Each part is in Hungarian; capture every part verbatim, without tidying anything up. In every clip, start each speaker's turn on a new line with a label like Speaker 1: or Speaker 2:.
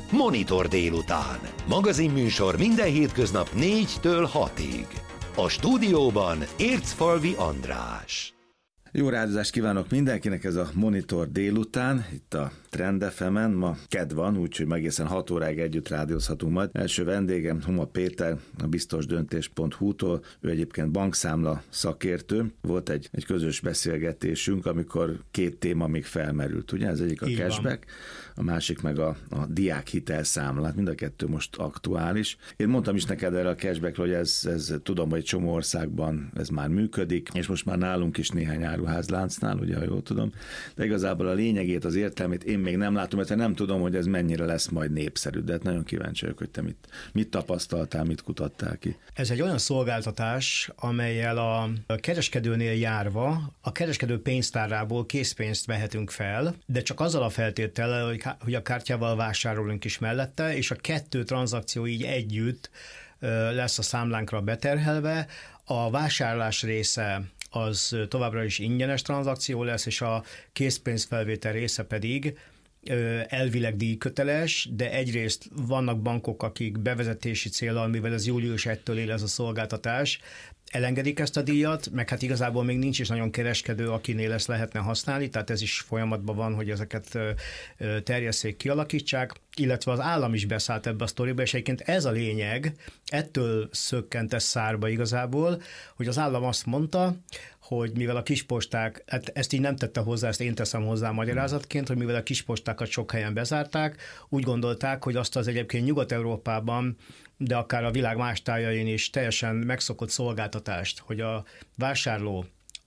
Speaker 1: Monitor délután. Magazinműsor minden hétköznap négytől hatig. A stúdióban Ércfalvi András.
Speaker 2: Jó rádiózást kívánok mindenkinek, ez a Monitor délután, itt a Trend ef emen, ma kedd van, úgyhogy egészen hat óráig együtt rádiózhatunk majd. Első vendégem Homa Péter, a biztosdöntés pont hú-tól, ő egyébként bankszámla szakértő. Volt egy, egy közös beszélgetésünk, amikor két téma még felmerült, ugye? Ez egyik a
Speaker 3: Így
Speaker 2: cashback, van. A másik meg a, a diák hitelszámla, mind a kettő most aktuális. Én mondtam is neked erre a cashbackről, hogy ez, ez tudom, hogy egy csomó országban ez már működik, és most már nálunk is néhány áruházláncnál, ugye, ha jól tudom, de igazából a lényegét, az értelmét én még nem látom, mert nem tudom, hogy ez mennyire lesz majd népszerű, de hát nagyon kíváncsi vagyok, hogy te mit, mit tapasztaltál, mit kutattál ki.
Speaker 3: Ez egy olyan szolgáltatás, amellyel a kereskedőnél járva a kereskedő pénztárából készpénzt vehetünk fel, de csak azzal a feltétellel, hogy a kártyával vásárolunk is mellette, és a kettő tranzakció így együtt lesz a számlánkra beterhelve. A vásárlás része az továbbra is ingyenes tranzakció lesz, és a készpénzfelvétel része pedig elvileg díjköteles, de egyrészt vannak bankok, akik bevezetési céllal, mivel ez július elsejétől él ez a szolgáltatás, elengedik ezt a díjat, meg hát igazából még nincs is nagyon kereskedő, akinél ezt lehetne használni, tehát ez is folyamatban van, hogy ezeket terjesszék, kialakítsák, illetve az állam is beszállt ebbe a sztoriba, és egyébként ez a lényeg, ettől szökkent ez szárba igazából, hogy az állam azt mondta, hogy mivel a kisposták, hát ezt így nem tette hozzá, ezt én teszem hozzá magyarázatként, hogy mivel a kispostákat sok helyen bezárták, úgy gondolták, hogy azt az egyébként Nyugat-Európában, de akár a világ más tájain is teljesen megszokott szolgáltatást, hogy a vásárló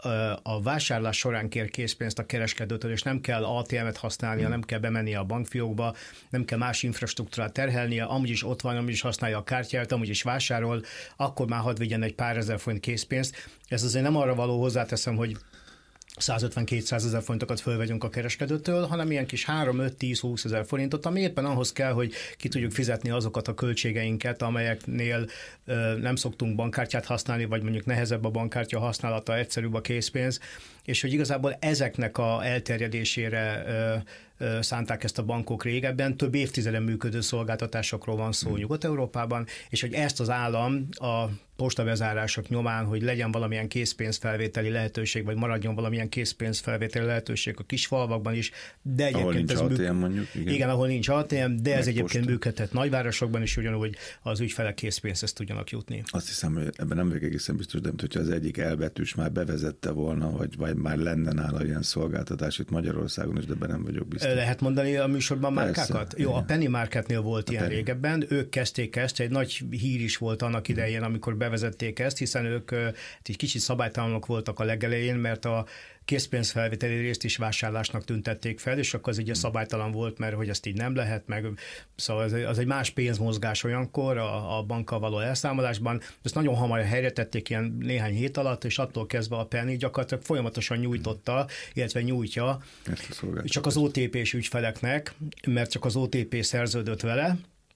Speaker 3: a vásárlás során kér készpénzt a kereskedőtől, és nem kell á té emet használnia, nem kell bemennie a bankfiókba, nem kell más infrastruktúrát terhelnie, amúgy is ott van, amúgy is használja a kártyát, amúgy is vásárol, akkor már hadd vigyen egy pár ezer forint készpénzt. Ez azért nem arra való, hozzáteszem, hogy százötven-kétszázezer forintokat fölvegyünk a kereskedőtől, hanem ilyen kis három, öt, tíz, húsz ezer forintot, ami éppen ahhoz kell, hogy ki tudjuk fizetni azokat a költségeinket, amelyeknél ö, nem szoktunk bankkártyát használni, vagy mondjuk nehezebb a bankkártya használata, egyszerűbb a készpénz, és hogy igazából ezeknek a elterjedésére ö, ö, szánták ezt a bankok régebben, több évtizeden működő szolgáltatásokról van szó hmm. Nyugat-Európában, és hogy ezt az állam a postabezárások nyomán, hogy legyen valamilyen készpénzfelvételi lehetőség, vagy maradjon valamilyen készpénzfelvételi lehetőség a kisfalvakban is, de egyébként
Speaker 2: ahol nincs
Speaker 3: ez
Speaker 2: á té em mondjuk. Igen.
Speaker 3: igen, ahol nincs á té em, de
Speaker 2: Meg
Speaker 3: ez egyébként
Speaker 2: posta.
Speaker 3: működhet nagyvárosokban is, ugyanúgy az ügyfelek készpénzhez tudjanak jutni.
Speaker 2: Azt hiszem, hogy ebben nem vagyok egészen biztos, de hogyha az egyik elbetűs már bevezette volna, vagy, vagy már lenne nála ilyen szolgáltatás itt Magyarországon is, de ebben nem vagyok biztos.
Speaker 3: Lehet mondani a műsorban
Speaker 2: Persze,
Speaker 3: márkákat? Jó,
Speaker 2: igen.
Speaker 3: a Penny Marketnél volt
Speaker 2: A
Speaker 3: ilyen
Speaker 2: Penny.
Speaker 3: régebben, ők kezdték ezt, egy nagy hír is volt annak idején, amikor bevezették ezt, hiszen ők egy kicsit szabálytalanok voltak a legelején, mert a készpénzfelvételi részt is vásárlásnak tüntették fel, és akkor az ugye szabálytalan volt, mert hogy ezt így nem lehet, meg szóval az, az egy más pénzmozgás olyankor a, a bankkal való elszámolásban. Ezt nagyon hamar helyre tették ilyen néhány hét alatt, és attól kezdve a Penny gyakorlatilag folyamatosan nyújtotta, illetve nyújtja csak az o té pés ügyfeleknek, mert csak az o té pé szerződött vele,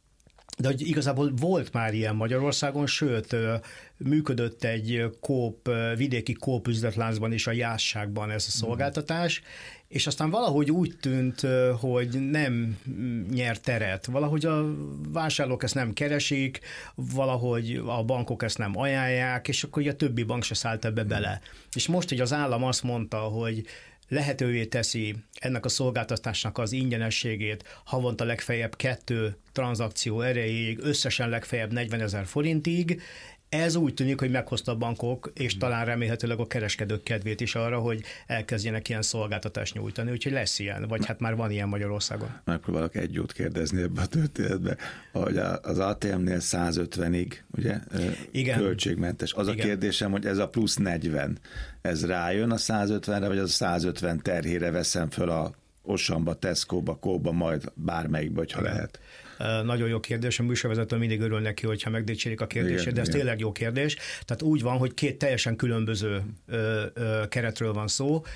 Speaker 3: de hogy igazából volt már ilyen Magyarországon, sőt, működött egy kóp, vidéki kóp üzletláncban is, a Jászságban ez a szolgáltatás, és aztán valahogy úgy tűnt, hogy nem nyert teret. Valahogy a vásárlók ezt nem keresik, valahogy a bankok ezt nem ajánlják, és akkor a többi bank se szállt ebbe bele. És most, hogy az állam azt mondta, hogy lehetővé teszi ennek a szolgáltatásnak az ingyenességét havonta legfeljebb kettő tranzakció erejéig, összesen legfeljebb negyvenezer forintig, ez úgy tűnik, hogy meghozta a bankok, és talán remélhetőleg a kereskedők kedvét is arra, hogy elkezdjenek ilyen szolgáltatást nyújtani, úgyhogy lesz ilyen, vagy hát már van ilyen Magyarországon.
Speaker 2: Megpróbálok egy jót kérdezni ebbe a történetbe, hogy az á té em-nél százötvenig, ugye, igen. Költségmentes. Az igen. A kérdésem, hogy ez a plusz negyven, ez rájön a százötvenre, vagy az a százötven terhére veszem föl a Auchanba, Tesco-ba, Coop-ba, majd bármelyikbe, hogyha igen. lehet.
Speaker 3: Nagyon jó kérdés, a műsorvezető mindig örül neki, hogyha megdicsérik a kérdését, igen, de ez igen. tényleg jó kérdés. Tehát úgy van, hogy két teljesen különböző ö, ö, keretről van szó.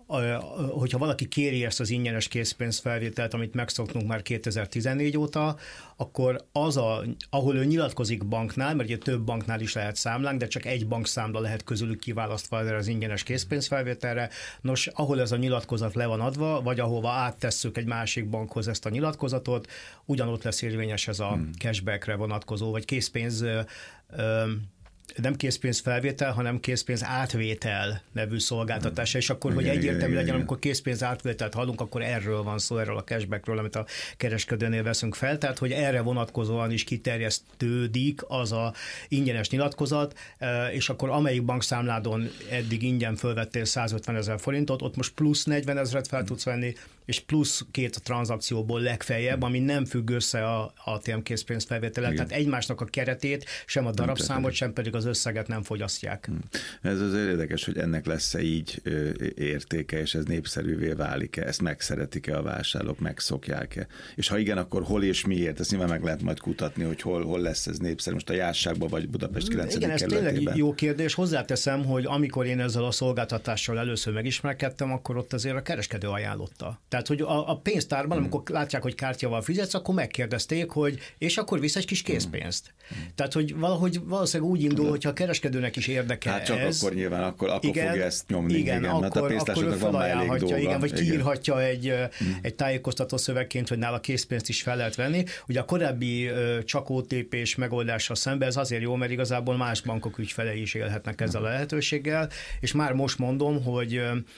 Speaker 3: hogyha valaki kéri ezt az ingyenes készpénzfelvételt, amit megszoktunk már kétezer-tizennégy óta, akkor az, a, ahol ő nyilatkozik banknál, mert ugye több banknál is lehet számlánk, de csak egy bankszámla lehet közülük kiválasztva erre az ingyenes készpénzfelvételre. Nos, ahol ez a nyilatkozat le van adva, vagy ahova áttesszük egy másik bankhoz ezt a nyilatkozatot, ugyanott lesz érvényes ez a hmm. cashbackre vonatkozó, vagy készpénz ö, ö, nem készpénzfelvétel, hanem készpénz átvétel nevű szolgáltatása, és akkor, igen, hogy egyértelmű legyen, amikor készpénz átvételt hallunk, akkor erről van szó, erről a cashbackről, amit a kereskedőnél veszünk fel, tehát, hogy erre vonatkozóan is kiterjesztődik az a ingyenes nyilatkozat, és akkor amelyik bankszámládon eddig ingyen fölvettél százötven ezer forintot, ott most plusz negyven ezret fel tudsz venni, és plusz két tranzakcióból legfeljebb, ami nem függ össze a á té em készpénzfelvétellel, tehát egymásnak a keretét, sem a darabszámot, sem pedig az összeget nem fogyasztják.
Speaker 2: Ez azért érdekes, hogy ennek lesz-e így értéke, és ez népszerűvé válik-e, ezt megszeretik-e a vásárlók, megszokják-e? És ha igen, akkor hol és miért? Ezt nyilván meg lehet majd kutatni, hogy hol, hol lesz ez népszerű, most a Jásságban vagy Budapest kilencedik
Speaker 3: Igen, ez
Speaker 2: kerületében.
Speaker 3: tényleg jó kérdés. Hozzáteszem, hogy amikor én ezzel a szolgáltatással először megismerkedtem, akkor ott azért a kereskedő ajánlotta. Tehát, hogy a, a pénztárban, hmm. amikor látják, hogy kártyával fizetsz, akkor megkérdezték, hogy és akkor visz egy kis készpénzt. Hmm. Tehát, hogy valahogy valószínűleg úgy indul, hogyha a kereskedőnek is érdekel
Speaker 2: hát csak
Speaker 3: ez.
Speaker 2: akkor nyilván, akkor, akkor igen, fogja ezt nyomni.
Speaker 3: Igen, igen,
Speaker 2: igen,
Speaker 3: akkor,
Speaker 2: mert a
Speaker 3: akkor ő felajánlhatja, igen, vagy
Speaker 2: igen.
Speaker 3: kiírhatja egy,
Speaker 2: hmm.
Speaker 3: egy tájékoztató szövegként, hogy nála készpénzt is fel lehet venni. Ugye a korábbi csak ó té pés megoldással szemben ez azért jó, mert igazából más bankok ügyfelei is élhetnek ezzel a lehetőséggel, és már most mondom, hogy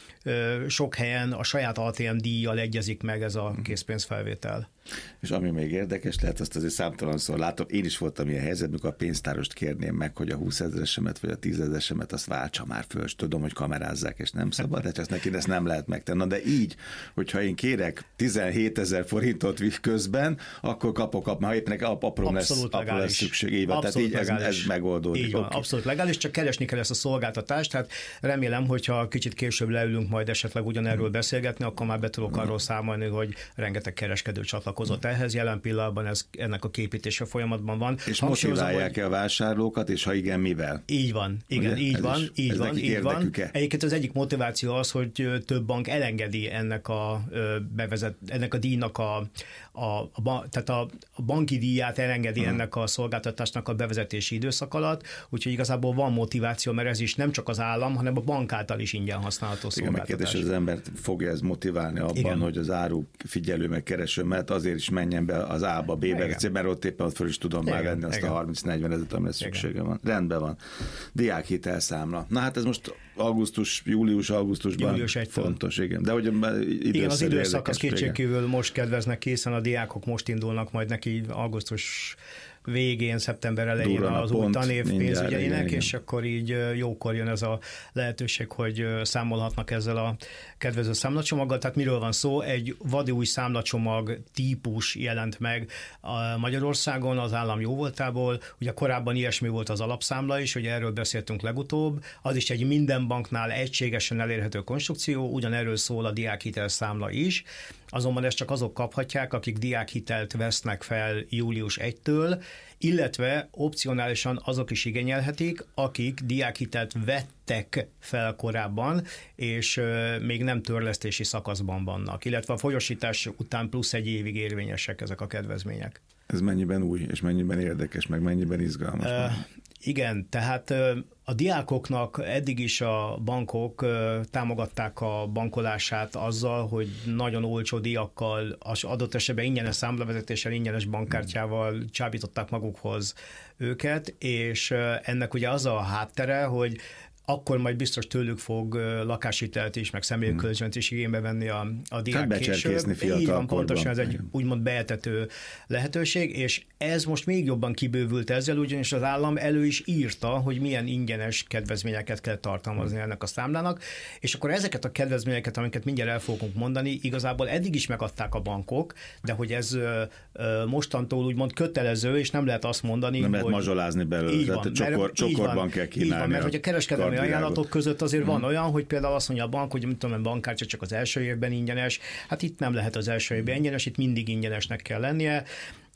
Speaker 3: sok helyen a saját á té em díjjal egyezik meg ez a készpénzfelvétel.
Speaker 2: És ami még érdekes lehet, azt azért számtalanszor látom, én is voltam ilyen helyzetben, amikor a pénztárost kérném meg, hogy a húszezeresemet vagy a tízezeresemet azt váltsa már föl, és tudom, hogy kamerázzák, és nem szabad, de csak neki ezt nem lehet megtenni. Na, de így, hogyha én kérek tizenhétezer forintot közben, akkor kapok, ha éppen apró lesz, apró lesz szükség. Így van, tehát így ez, ez megoldódik.
Speaker 3: Így van,
Speaker 2: okay.
Speaker 3: Abszolút legális, csak keresni kell ezt a szolgáltatást, tehát remélem, hogyha kicsit később leülünk majd esetleg ugyanerről beszélgetni, akkor már be tudok arról számolni, hogy rengeteg kereskedő csatlakozott ehhez. Jelen pillanatban ez, ennek a képítése folyamatban van.
Speaker 2: És motiválják-e a vásárlókat, és ha igen, mivel?
Speaker 3: Így van, igen, ugye? így ez van, is, így van, így van. Egyébként az egyik motiváció az, hogy több bank elengedi ennek a bevezet, ennek a díjnak a, a, a, tehát a, a banki díját elengedi uh-huh. ennek a szolgáltatásnak a bevezetési időszak alatt, úgyhogy igazából van motiváció, mert ez is nem csak az állam, hanem a bank által is ingyen használható szolgáltatás. Igen,
Speaker 2: megkérdés, az embert fogja ez motiválni abban, igen. hogy az áru figyelő meg kereső, mert azért is menjen be az A-ba, B-be, mert ott éppen ott föl is tudom igen, már venni azt igen. a harminc-negyven ezeret, amire szüksége van. Rendben van. Diákhitelszámla. Na hát ez most augusztus, július, augusztusban július fontos, igen. De hogy
Speaker 3: igen, az időszak az kétségkívül most kedveznek készen, a diákok most indulnak majd neki augusztus végén, szeptember elején Durran az új tanév pénzügyeinek, és akkor így jókor jön ez a lehetőség, hogy számolhatnak ezzel a kedvező számlacsomaggal. Tehát miről van szó? Egy vadi új számlacsomag típus jelent meg a Magyarországon az állam jóvoltából. Ugye korábban ilyesmi volt az alapszámla is, ugye erről beszéltünk legutóbb. Az is egy minden banknál egységesen elérhető konstrukció, ugyanerről szól a diákhitel számla is. Azonban ezt csak azok kaphatják, akik diákhitelt vesznek fel július elsejétől, illetve opcionálisan azok is igényelhetik, akik diákhitelt vettek fel korábban, és még nem törlesztési szakaszban vannak, illetve a folyosítás után plusz egy évig érvényesek ezek a kedvezmények.
Speaker 2: Ez mennyiben új, és mennyiben érdekes, meg mennyiben izgalmas? Uh,
Speaker 3: igen, tehát a diákoknak eddig is a bankok támogatták a bankolását azzal, hogy nagyon olcsó díjakkal, az adott esetben ingyenes számlavezetéssel, ingyenes bankkártyával csábították magukhoz őket, és ennek ugye az a háttere, hogy akkor majd biztos tőlük fog lakáshitelt is, meg személykölcsönt is igénybe venni a, a diák később. Így van, pontosan ez egy úgymond beetető lehetőség, és ez most még jobban kibővült ezzel, ugyanis az állam elő is írta, hogy milyen ingyenes kedvezményeket kell tartalmazni ennek a számlának, és akkor ezeket a kedvezményeket, amiket mindjárt el fogunk mondani, igazából eddig is megadták a bankok, de hogy ez mostantól úgymond kötelező, és nem lehet azt mondani,
Speaker 2: nem
Speaker 3: hogy...
Speaker 2: lehet mazsolázni belőle, tehát csokor, csokorban kell kínálni.
Speaker 3: Így van, mert hogy a kereskedelmi ajánlatok között azért van olyan, hogy például azt mondja a bank, hogy mit tudom, a bankkártya csak az első évben ingyenes, hát itt nem lehet az első évben ingyenes, itt mindig ingyenesnek kell lennie.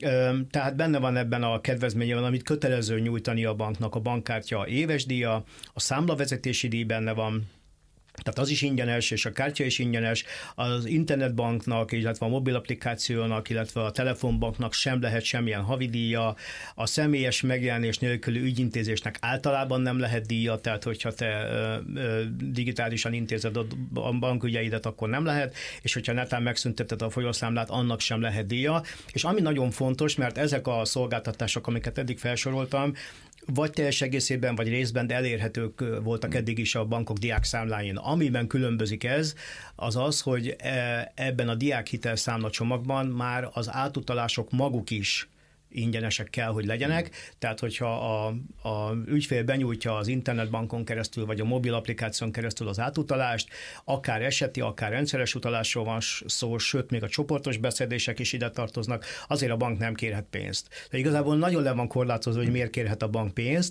Speaker 3: Tehát benne van ebben a kedvezményben, amit kötelező nyújtani a banknak, a bankkártya éves díja, a számlavezetési díj benne van, Tehát az is ingyenes, és a kártya is ingyenes, az internetbanknak, illetve a mobil applikációnak, illetve a telefonbanknak sem lehet semmilyen havidíja, a személyes megjelenés nélküli ügyintézésnek általában nem lehet díja, tehát hogyha te ö, ö, digitálisan intézed a bankügyeidet, akkor nem lehet, és hogyha netán megszünteted a folyószámlát, annak sem lehet díja. És ami nagyon fontos, mert ezek a szolgáltatások, amiket eddig felsoroltam, vagy teljes egészében, vagy részben, de elérhetők voltak eddig is a bankok diákszámláin. Amiben különbözik ez, az az, hogy ebben a diákhitelszámla csomagban már az átutalások maguk is ingyenesek kell, hogy legyenek, tehát hogyha a, a ügyfél benyújtja az internetbankon keresztül, vagy a mobil applikáción keresztül az átutalást, akár eseti, akár rendszeres utalásról van szó, sőt, még a csoportos beszedések is ide tartoznak, azért a bank nem kérhet pénzt. De igazából nagyon le van korlátozva, hogy miért kérhet a bank pénzt,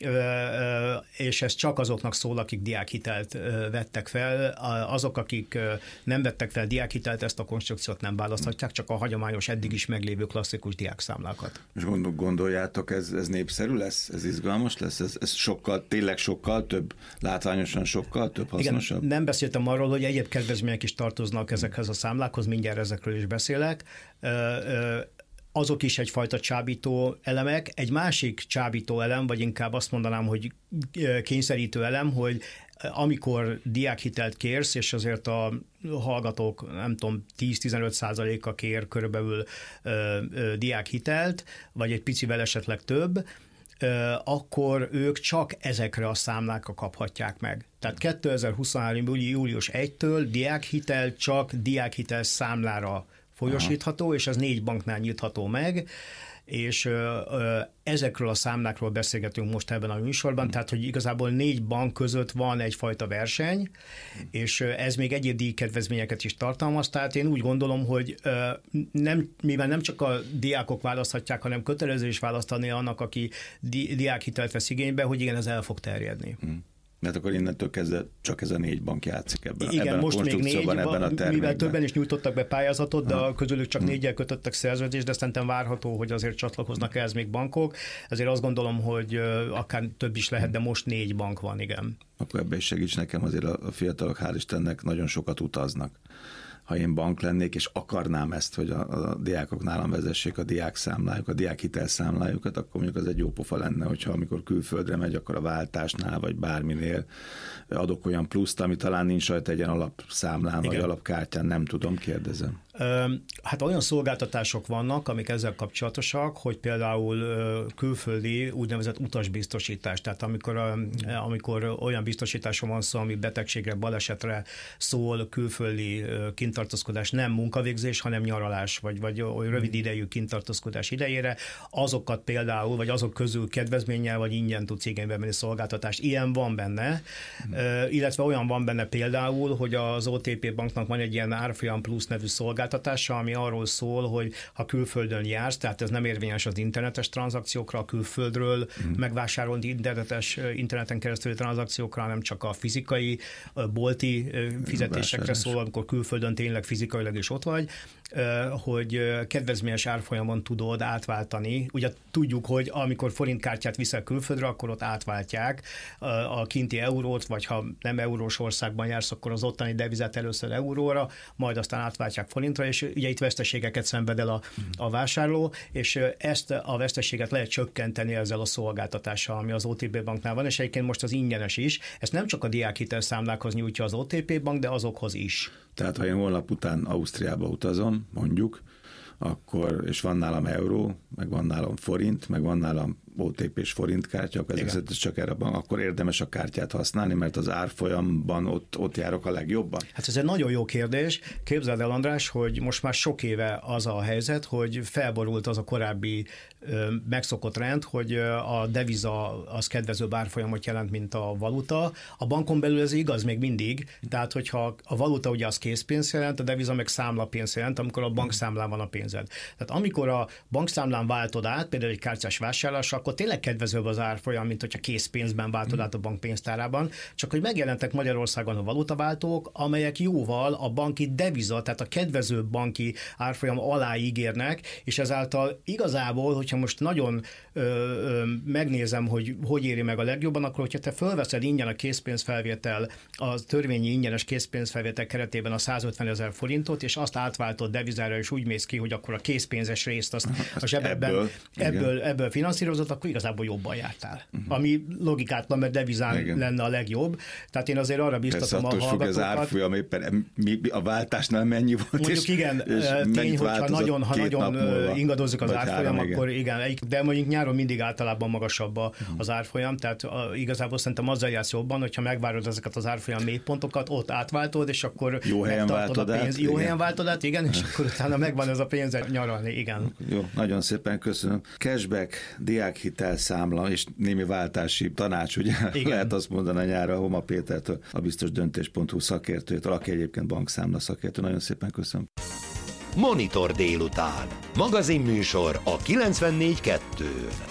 Speaker 3: és ez csak azoknak szól, akik diákhitelt vettek fel. Azok, akik nem vettek fel diákhitelt, ezt a konstrukciót nem választhatják, csak a hagyományos, eddig is meglévő klasszikus diákszámlákat.
Speaker 2: És gondoljátok, ez, ez népszerű lesz? Ez izgalmas lesz? Ez, ez sokkal, tényleg sokkal több, látványosan sokkal több, hasznosabb?
Speaker 3: Igen, nem beszéltem arról, hogy egyéb kedvezmények is tartoznak ezekhez a számlákhoz, mindjárt ezekről is beszélek. Azok is egyfajta csábító elemek. Egy másik csábító elem, vagy inkább azt mondanám, hogy kényszerítő elem, hogy amikor diákhitelt kérsz, és azért a hallgatók, nem tudom, tíz-tizenöt százaléka kér körülbelül ö, ö, diákhitelt, vagy egy picivel esetleg több, ö, akkor ők csak ezekre a számlákra kaphatják meg. Tehát kétezer-huszonhárom. július elsejétől diákhitel csak diákhitel számlára folyosítható, aha, és ez négy banknál nyitható meg, és ö, ö, ezekről a számlákról beszélgetünk most ebben a műsorban, tehát, hogy igazából négy bank között van egyfajta verseny, és ez még egyéb díjkedvezményeket is tartalmaz, tehát én úgy gondolom, hogy ö, nem, mivel nem csak a diákok választhatják, hanem kötelező is választani annak, aki di, diákhitelt vesz igénybe, hogy igen, ez el fog terjedni. Hmm.
Speaker 2: Mert akkor innentől kezdve csak ez a négy bank játszik ebben,
Speaker 3: igen,
Speaker 2: ebben a
Speaker 3: most
Speaker 2: konstrukcióban,
Speaker 3: még négy,
Speaker 2: ebben a termékben.
Speaker 3: Mivel többen is nyújtottak be pályázatot, de
Speaker 2: ha.
Speaker 3: közülük csak hmm. négyel kötöttek szerződést, de szerintem várható, hogy azért csatlakoznak ehhez még bankok. Ezért azt gondolom, hogy akár több is lehet, de most négy bank van, igen.
Speaker 2: Akkor ebben is segíts nekem, azért a fiatalok, hál' Istennek, nagyon sokat utaznak. Ha én bank lennék, és akarnám ezt, hogy a, a diákok nálam vezessék a diákszámlájuk, a diákhitelszámlájukat, akkor mondjuk az egy jó pofa lenne, hogyha amikor külföldre megy, akkor a váltásnál, vagy bárminél adok olyan pluszt, ami talán nincs rajta egy ilyen alapszámlán, igen, vagy alapkártyán, nem tudom, kérdezem.
Speaker 3: Hát olyan szolgáltatások vannak, amik ezzel kapcsolatosak, hogy például külföldi úgynevezett utasbiztosítás, tehát amikor, amikor olyan biztosításról van szó, ami betegségre, balesetre szól, külföldi kintartózkodás, nem munkavégzés, hanem nyaralás, vagy, vagy rövid idejű kintartózkodás idejére, azokat például, vagy azok közül kedvezménnyel, vagy ingyen tudsz igénybe venni szolgáltatást. Ilyen van benne, hmm. illetve olyan van benne például, hogy az o té pé banknak van egy ilyen árfolyam plusz nevű szolgáltatása, ami arról szól, hogy ha külföldön jársz, tehát ez nem érvényes az internetes tranzakciókra, a külföldről mm. megvásárolt internetes, interneten keresztüli tranzakciókra, hanem csak a fizikai, bolti fizetésekre szól, amikor külföldön tényleg fizikailag is ott vagy, hogy kedvezményes árfolyamon tudod átváltani. Ugye tudjuk, hogy amikor forintkártyát viszel külföldre, akkor ott átváltják a kinti eurót, vagy ha nem eurós országban jársz, akkor az ottani devizát először euróra, majd aztán átváltják forintra, és ugye itt veszteségeket szenved el a, a vásárló, és ezt a veszteséget lehet csökkenteni ezzel a szolgáltatással, ami az o té pé banknál van, és egyébként most az ingyenes is. Ezt nem csak a diákhitel számlákhoz nyújtja az o té pé bank, de azokhoz is.
Speaker 2: Tehát ha én holnap után Ausztriába utazom, mondjuk, akkor, és van nálam euró, meg van nálam forint, meg van nálam o té pés forintkártya, akkor ezek csak erre van, akkor érdemes a kártyát használni, mert az árfolyamban ott, ott járok a legjobban?
Speaker 3: Hát ez egy nagyon jó kérdés. Képzeld el, András, hogy most már sok éve az a helyzet, hogy felborult az a korábbi ö, megszokott rend, hogy a deviza az kedvezőbb árfolyamot jelent, mint a valuta. A bankon belül ez igaz még mindig, tehát hogyha a valuta ugye az készpénz jelent, a deviza meg számlapénz jelent, amikor a bankszámlán van a pénzed. Tehát amikor a bankszámlán váltod át, például egy kártyás vásárlásra, akkor tényleg kedvezőbb az árfolyam, mint hogyha készpénzben váltod át a bank pénztárában, csak hogy megjelentek Magyarországon a valutaváltók, amelyek jóval a banki deviza, tehát a kedvező banki árfolyam alá ígérnek, és ezáltal igazából, hogyha most nagyon ö, ö, megnézem, hogy hogy éri meg a legjobban, akkor hogyha te fölveszed ingyen a készpénzfelvétel, a törvényi ingyenes készpénzfelvétel keretében a százötven ezer forintot, és azt átváltod devizára, és úgy mész ki, hogy akkor a készpénzes részt azt a zsebedben ebből, ebből, ebből finanszírozott, akkor igazából jobban jártál. Uh-huh. Ami logikátlan, mert devizán igen. lenne a legjobb. Tehát én azért arra biztatom a hallgatókat. Persze, attól függ az árfolyam, éppen a váltásnál mennyi volt, mondjuk és, igen, és tény, hogyha nagyon, ha nagyon ingadozik az árfolyam, három, akkor igen. igen, de mondjuk nyáron mindig általában magasabb az árfolyam, tehát igazából szerintem azzal jársz jobban, hogyha megvárod ezeket az árfolyam mélypontokat, ott átváltod, és akkor
Speaker 2: jó helyen váltod
Speaker 3: a pénz.
Speaker 2: át.
Speaker 3: Jó igen. helyen váltod át, igen, és akkor utána megvan ez a pénz nyaralni, igen.
Speaker 2: Jó, nagyon szépen köszönöm. Cashback, diákhitel számla és némi váltási tanács, ugye? Igen. Lehet azt mondani nyára Homa Pétertől, a biztosdöntés pont hu szakértőjétől, aki egyébként bankszámla szakértő. Nagyon szépen köszönöm.
Speaker 1: Monitor délután. Magazinműsor a kilencvennégy kettőn.